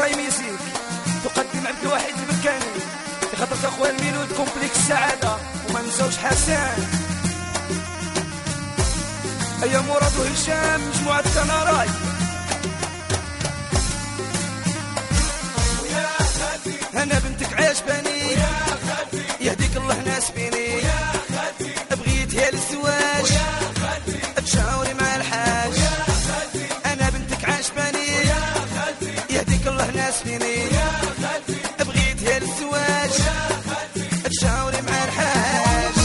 راي ميوزيك تقدم عبد الواحد البكاني لخاطر اخويا الميلود كومبليكس السعاده وما نساوش حسن ايا مراد وهشام مجموعه كناراي انا بنتك عجباني يهديك الله ناس بيني بغيت هي للزواج تشاوري مع الحاج انا بنتك عجباني يهديك الله ناس بيني بغيت هي للزواج تشاوري مع الحاج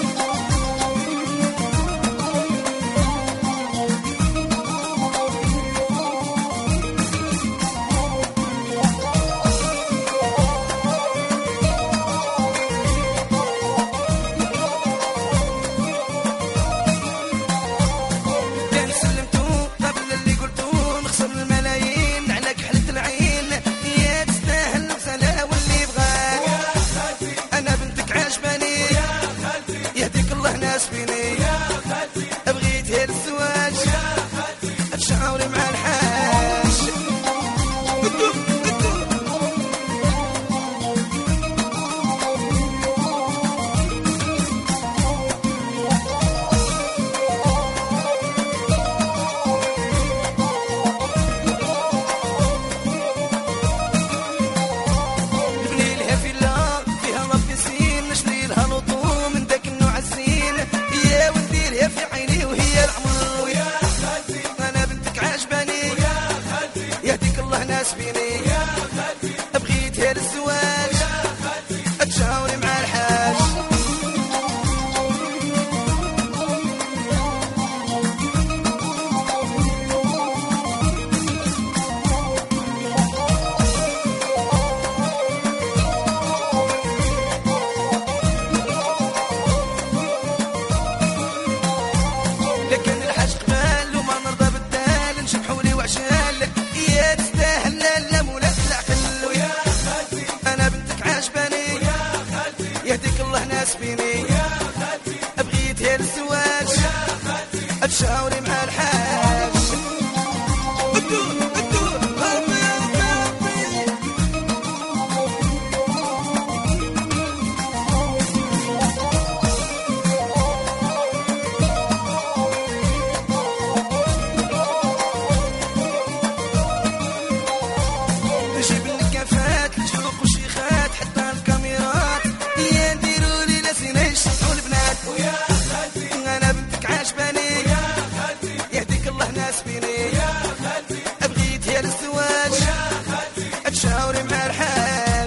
بغيت هي الزواج تشاوري مع الحاج نبني لها فيلا فيها مبكسين نشري لها لطوم من داك النوع الزين ونديرها في عيني وهي العمر انا بنتك عجباني يهديك الله ناس بيني بغيت هي للزواج تشاوري مع الحاج لكن الحاج قبال وما نرضى بالدال نشبحولي وعشال يا تستاهل لا مولاك العقل انا بنتك عجباني يهديك الله ناس بيني بغيت هي للزواج تشاوري مع الحاج نجيب الكافات الشروق والشيخات حتى الكاميرات يا نديروا لي لاسين يشطحوا البنات انا بنتك عجباني يهديك الله ناس بيني بغيت هي للزواج تشاوري مع الحاج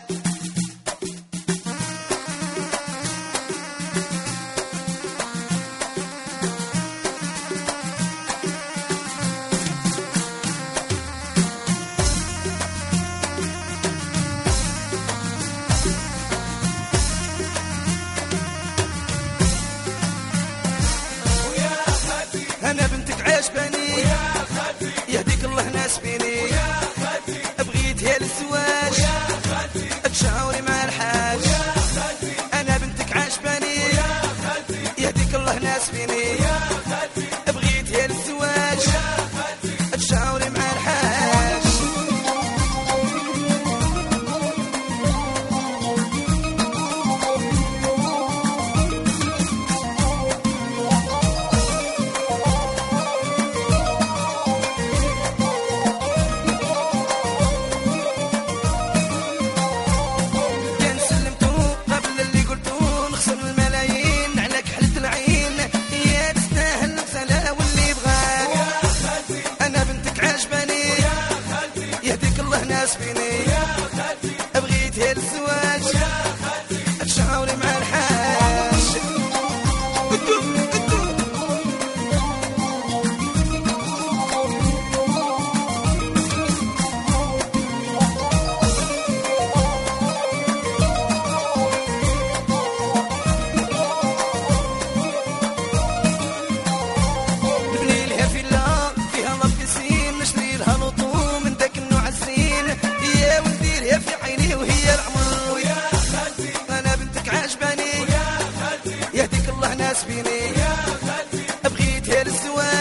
انا بنتك عجباني يهديك الله ناس بيني بغيت هي للزواج تشاوري مع الحاج انا بنتك عجباني يهديك الله ناس بيني بغيت هي للزواج تشاوري مع الحاج ناس بيني بغيت هي للزواج تشاوري مع الحاج نبني لها فيلا فيها مبكسين نشري لها لطوم من داك النوع الزين ونديرها في عيني وهي العمر انا بنتك عجباني يهديك الله ناس بيني بغيت هي للزواج